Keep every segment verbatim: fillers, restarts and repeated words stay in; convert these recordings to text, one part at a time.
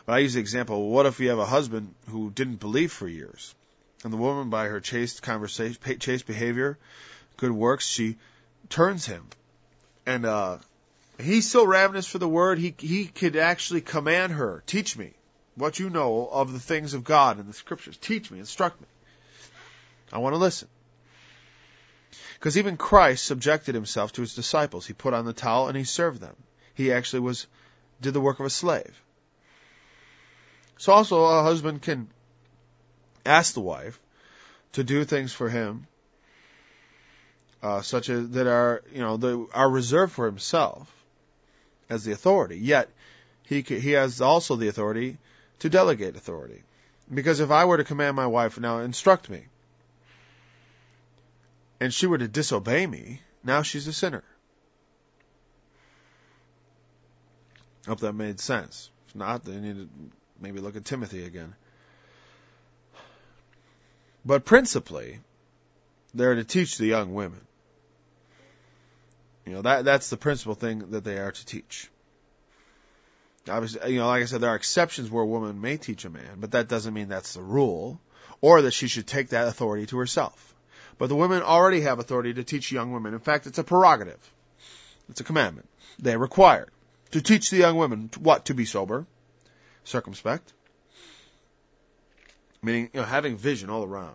But I use the example, what if you have a husband who didn't believe for years? And the woman, by her chaste conversation, chaste behavior, good works, she turns him. And uh, he's so ravenous for the word, he he could actually command her, teach me what you know of the things of God and the Scriptures. Teach me, instruct me. I want to listen. Because even Christ subjected himself to his disciples. He put on the towel and he served them. He actually was did the work of a slave. So also a husband can ask the wife to do things for him, uh, such as that are you know the, are reserved for himself as the authority. Yet he he has also the authority to delegate authority. Because if I were to command my wife, now instruct me, and she were to disobey me, now she's a sinner. I hope that made sense. If not, then you need to maybe look at Timothy again. But principally, they're to teach the young women. You know, that that's the principal thing that they are to teach. Obviously, you know, like I said, there are exceptions where a woman may teach a man, but that doesn't mean that's the rule, or that she should take that authority to herself. But the women already have authority to teach young women. In fact, it's a prerogative. It's a commandment. They're required to teach the young women what? To be sober, circumspect, meaning, you know, having vision all around.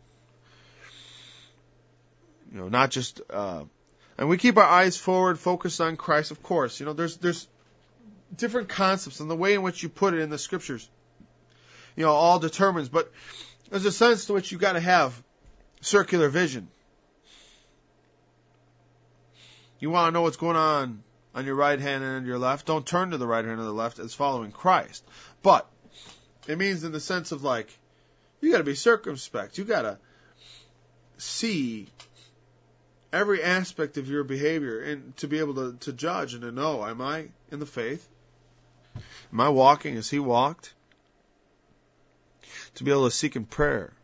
You know, not just, uh, and we keep our eyes forward, focused on Christ, of course. You know, there's, there's different concepts, and the way in which you put it in the Scriptures, you know, all determines, but there's a sense to which you've got to have circular vision. You want to know what's going on on your right hand and your left, don't turn to the right hand or the left as following Christ. But it means in the sense of like, you got to be circumspect. You got to see every aspect of your behavior and to be able to, to judge and to know, am I in the faith? Am I walking as he walked? To be able to seek in prayer.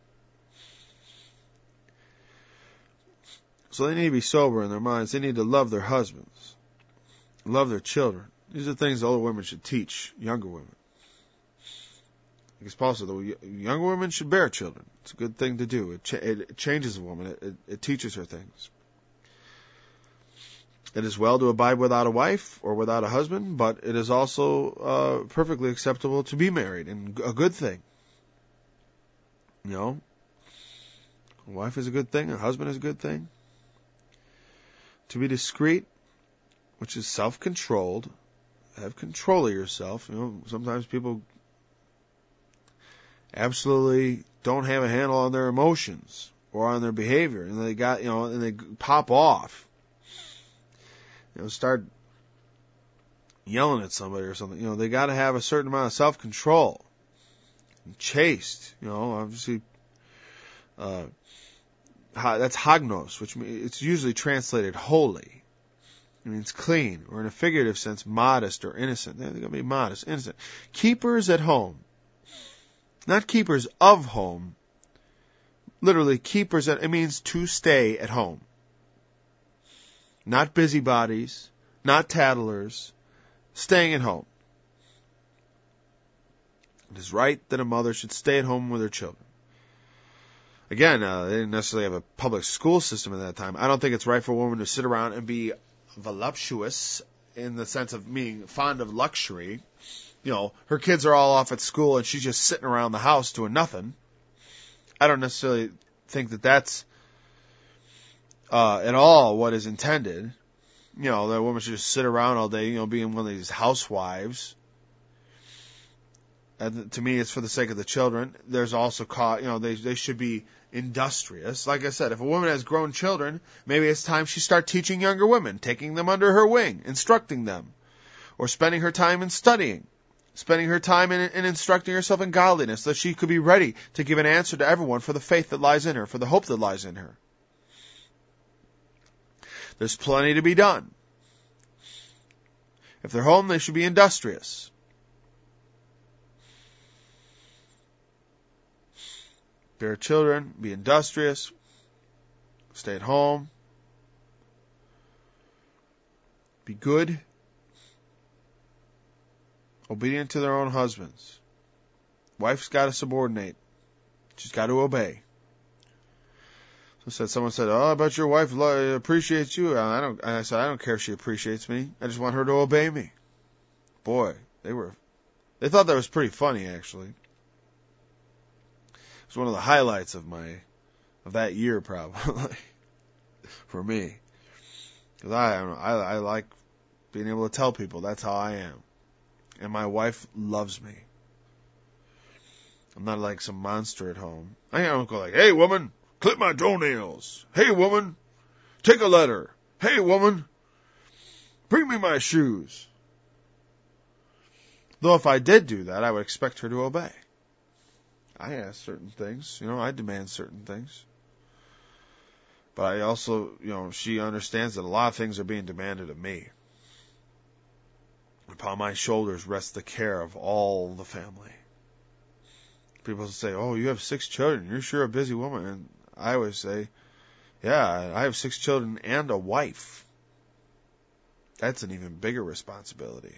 So they need to be sober in their minds. They need to love their husbands. Love their children. These are things older women should teach younger women. Because Paul said, the younger women should bear children. It's a good thing to do. It, ch- it changes a woman. It, it, it teaches her things. It is well to abide without a wife or without a husband, but it is also uh, perfectly acceptable to be married, and a good thing. You know, a wife is a good thing, a husband is a good thing. To be discreet, which is self-controlled, have control of yourself. You know, sometimes people absolutely don't have a handle on their emotions or on their behavior, and they got, you know, and they pop off. You know, start yelling at somebody or something. You know, they got to have a certain amount of self-control. And chaste, you know, obviously, uh, that's hagnos, which means it's usually translated holy. It means clean, or in a figurative sense, modest or innocent. They're going to be modest, innocent. Keepers at home. Not keepers of home. Literally, keepers at, it means to stay at home. Not busybodies, not tattlers, staying at home. It is right that a mother should stay at home with her children. Again, uh, they didn't necessarily have a public school system at that time. I don't think it's right for a woman to sit around and be voluptuous in the sense of being fond of luxury. You know, her kids are all off at school and she's just sitting around the house doing nothing. I don't necessarily think that that's uh, at all what is intended. You know, that a woman should just sit around all day, you know, being one of these housewives. And to me, it's for the sake of the children. There's also, you know, they they should be industrious. Like I said, if a woman has grown children, maybe it's time she start teaching younger women, taking them under her wing, instructing them, or spending her time in studying, spending her time in, in instructing herself in godliness, so that she could be ready to give an answer to everyone for the faith that lies in her, for the hope that lies in her. There's plenty to be done. If they're home, they should be industrious. Bear children, be industrious, stay at home, be good, obedient to their own husbands. Wife's got to subordinate. She's got to obey. So said someone said, "Oh, I bet your wife lo- appreciates you." And I don't. And I said, "I don't care if she appreciates me. I just want her to obey me." Boy, they were. They thought that was pretty funny, actually. It was one of the highlights of my of that year, probably for me, because I, I I like being able to tell people that's how I am, and my wife loves me. I'm not like some monster at home. I don't go like, "Hey, woman, clip my toenails. Hey, woman, take a letter. Hey, woman, bring me my shoes." Though if I did do that, I would expect her to obey. I ask certain things, you know, I demand certain things. But I also, you know, she understands that a lot of things are being demanded of me. Upon my shoulders rests the care of all the family. People say, "Oh, you have six children. You're sure a busy woman." And I always say, "Yeah, I have six children and a wife." That's an even bigger responsibility.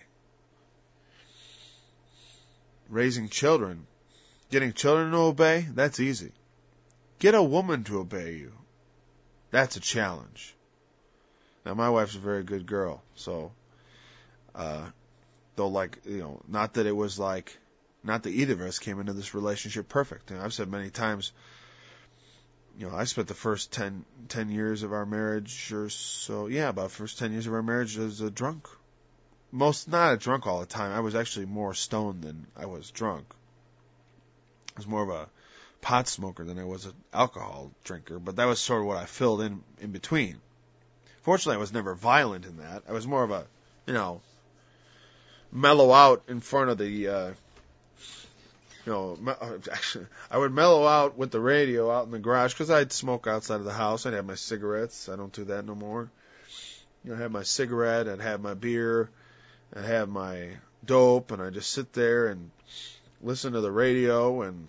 Raising children, getting children to obey, that's easy. Get a woman to obey you. That's a challenge. Now, my wife's a very good girl, so, uh, though, like, you know, not that it was like, not that either of us came into this relationship perfect. You know, I've said many times, you know, I spent the first ten, ten years of our marriage or so, yeah, about the first ten years of our marriage as a drunk. Most, not a drunk all the time. I was actually more stoned than I was drunk. I was more of a pot smoker than I was an alcohol drinker, but that was sort of what I filled in in between. Fortunately, I was never violent in that. I was more of a, you know, mellow out in front of the, uh, you know, actually, I would mellow out with the radio out in the garage because I'd smoke outside of the house. I'd have my cigarettes. I don't do that no more. You know, I'd have my cigarette. I'd have my beer. I'd have my dope, and I'd just sit there and listen to the radio and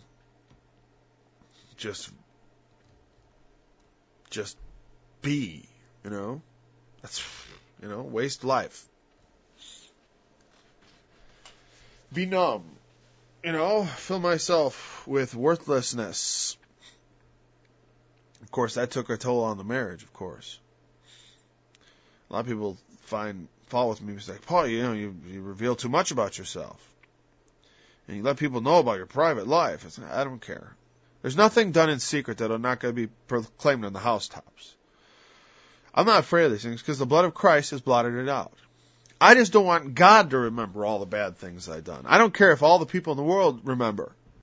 just, just be, you know. That's, you know, waste life. Be numb. You know, fill myself with worthlessness. Of course, that took a toll on the marriage, of course. A lot of people find fault with me and say, "Paul, you know, you, you reveal too much about yourself. And you let people know about your private life." I said, "I don't care. There's nothing done in secret that are not going to be proclaimed on the housetops. I'm not afraid of these things because the blood of Christ has blotted it out. I just don't want God to remember all the bad things I've done. I don't care if all the people in the world remember.